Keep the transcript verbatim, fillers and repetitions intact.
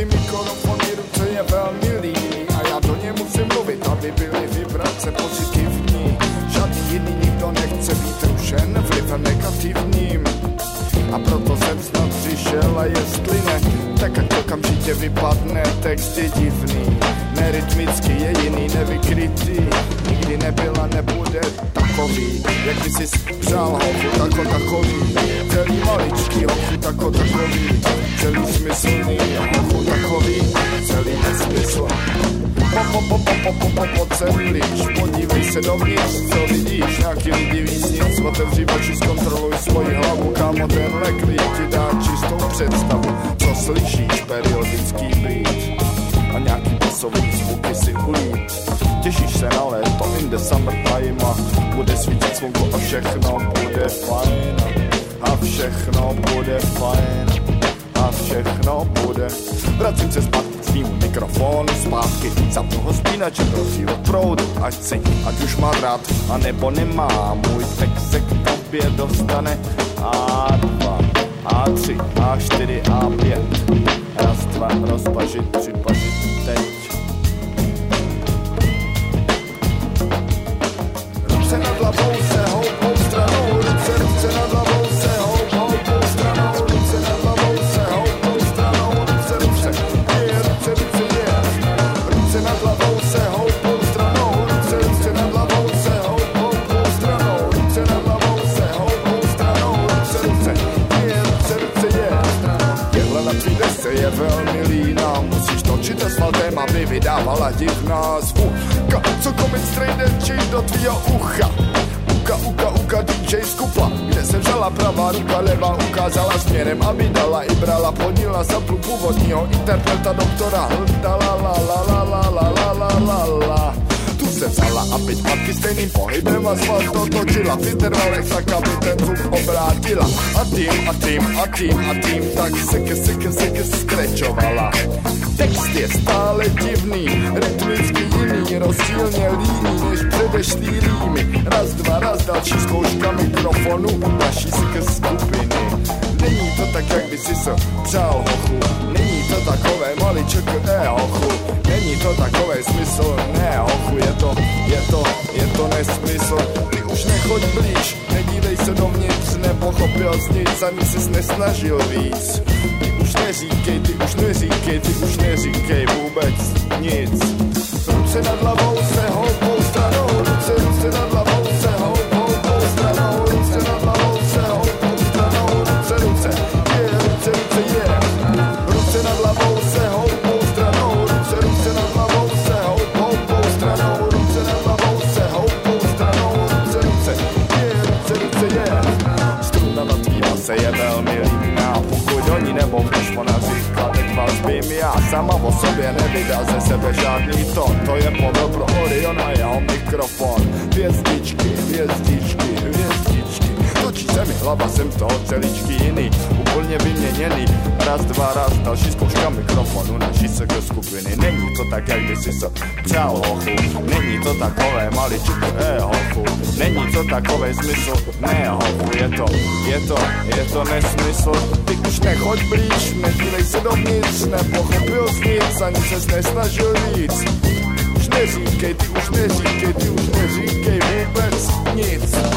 ty mikrofony, ruce je velmi líný a já do ně musím mluvit, aby byly vibrace pozitivní. Žádný jiný nikdo nechce být rušen vlivem negativním. A proto jsem snad přišel a jestli ne, tak ať okamžitě vypadne, text je divný. Nerytmický je jiný, nevykrytý. Nikdy nebyla, nebude takový, jak by si přál hochu, tako takový. Celý maličký hochu, tako takový. Celý smyslný hochu, takový. Celý nesmysl. Po, po, po, po, po, po, po, celíš, podívej se dovnitř, co vidíš, nějaký lidi víc nic, otevři oči, zkontroluj svoji hlavu, kámo, tenhle klid ti dá čistou představu, co slyšíš, periodický beat a nějaký basový zvuky si ulít. Těšíš se na léto in the summertime a bude svítit slunko a všechno bude fajn a všechno bude fajn a všechno bude. Vracím se zpátky k svýmu mikrofonu, zpátky zapnu ho spínače, prosí od proudu, ať si, ať už má rád, a nebo nemá, můj text se k tobě dostane á dva, á tři, á čtyři, á pět, raz, dva, rozpažit, připažit, teď. Ruce nad hlavou se houpou stranou, ruce, ruce nad hlavou se houpou stranou, ruce nad hlavou se houpou stranou, ruce, ruce, je, ruce, ruce, je. Ruce nad hlavou se houpou stranou, ruce, ruce nad hlavou se houpou stranou, ruce nad hlavou se houpou stranou, ruce, ruce, je, ruce, ruce, je. Jehle na tvý desce je velmi líná, musíš točit asfaltem, aby vydávala divná zvuka. Co komic strejdeči do tvýho ucha. Uka, uka, uka, dý džej z kupla, kde se vzala pravá ruka, levá ukázala směrem, aby dala i brala, podíla samplu původního interpreta doktora Hldala, la, la, la, la, la, la, la, la, la. Tu se vzala a pět matky stejným pohybem asfalt točila, v intervalech tak, aby ten zvuk obrátila. A tým, a tým, a tým, a tým, tak seke, seke, seke skrečovala. Text je stále divný, rytmicky jiný, rozdílně líný než předešlý rýmy. Raz, dva, raz, další zkouška mikrofonu naší seke skupiny. Není to tak, jak by si se přál hochu, není to takové maliček, ne hochu, není to takové smysl, ne hochu, je to, je to, je to nesmysl. Ty už nechoď blíž, nedívej se dovnitř, nepochopil jsi nic, ani ses nesnažil víc. Ty už neříkej, ty už neříkej, ty už neříkej vůbec nic. Ruce nad hlavou se houpou stranou, ruce, ruce nad hlavou se houpou stranou, ruce nad hlavou se houpou stranou, ruce, ruce, je, ruce, ruce, je. Ruce nad hlavou se houpou stranou, ruce, ruce nad hlavou se houpou stranou, ruce nad hlavou se houpou stranou, ruce, ruce, je, ruce, ruce, je. Struna na tvý base je velmi líná, pokud oni nebouchneš, ona říká, teď vás bým já, sama o sobě nevydá ze sebe žádný ton, to je povel pro Orion a jeho mikrofon. Hvězdičky, hvězdičky, hvězdičky, točí se mi hlava, jsem z toho celíčky jiný, úplně vyměněný. Raz, dva, raz, další zkouška mikrofonu naší seke skupiny. Není to tak, jak by si se přál hochu, není to takové maličké, eh hochu, není to takovej smysl, ne hochu, je to, je to, je to nesmysl. Ty už nechoď blíž, nedívej se dovnitř, nepochopil jsi nic, ani ses nesnažil víc. Už neříkej, ty už neříkej, ty už neříkej vůbec nic.